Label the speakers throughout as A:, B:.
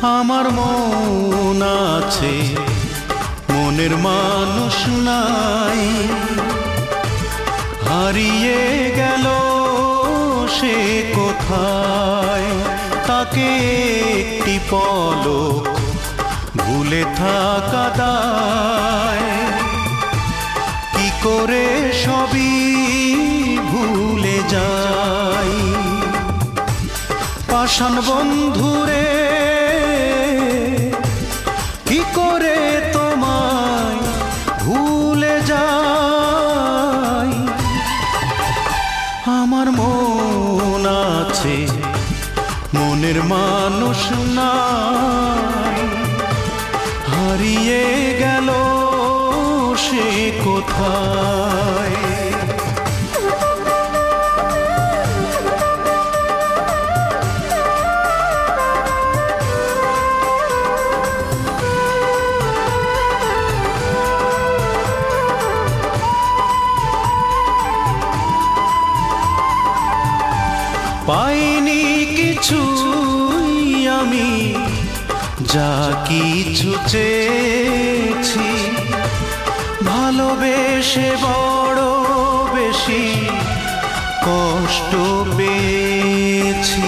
A: আমার মন আছে, মনের মানুষ নাই, হারিয়ে গেল সে কোথায়। তাকে একটি পলক ভুলে থাকা দায়, কি করে সবই ভুলে যাই। পাষাণ বন্ধুরে কি করে তোমায় ভুলে যাই। আমার মন আছে, মনের মানুষ নাই, হারিয়ে গেল সে কোথায়। পাইনি কিছুই আমি, যা কিছু চেয়েছি, ভালোবেসে বড় বেশি কষ্ট পেয়েছি।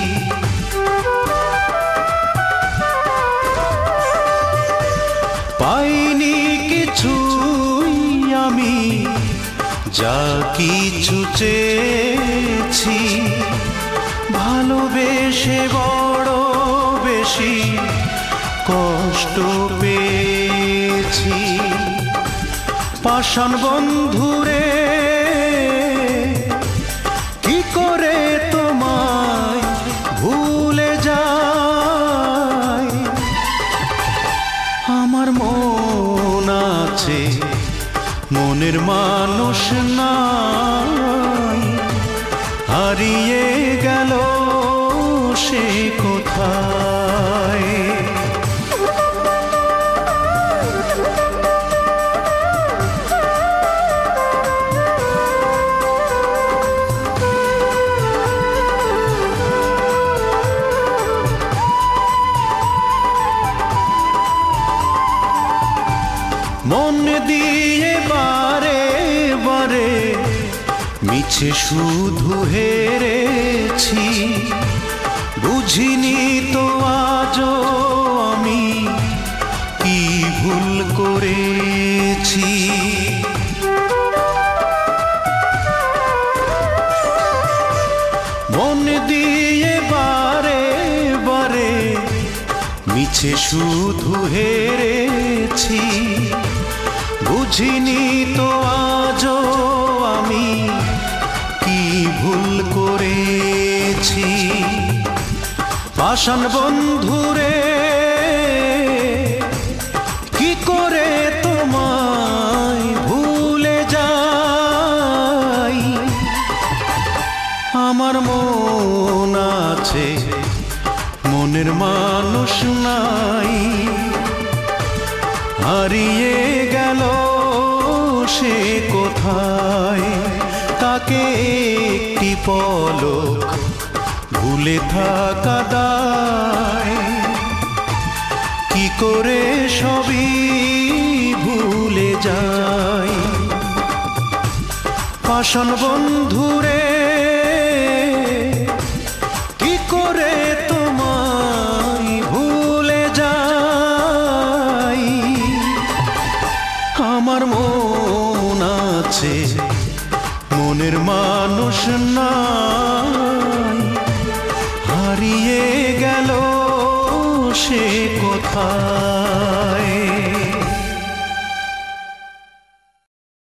A: পাইনি কিছুই আমি, যা কিছু চেয়েছি, ভালোবেসে বড় বেশি কষ্ট পেয়েছি। পাষাণ বন্ধুরে কি করে তোমায় ভুলে যাই। আমার মন আছে, মনের মানুষ নাই, হারিয়ে গেল সে কোথায়। মন দিয়ে বারে বারে মিছে শুধু হেরেছি, বুঝিনি তো আজও আমি কি ভুল করেছি। মন দিয়ে বারে বারে মিছে শুধু হেরেছি, বুঝিনি তো আজও আমি কি ভুল করেছি। পাষাণ বন্ধুরে কি করে তোমায় ভুলে যাই। আমার মন আছে, মনের মানুষ নাই, হারিয়ে গেল সে কোথায়। তাকে একটি পলক ভুলে থাকা দায়, কি করে সবই ভুলে যাই। পাষাণ বন্ধুরে কি করে তোমায় ভুলে যাই। আমার মন আছে, মনের মানুষ নাই, হারিয়ে গেল সে কোথায়।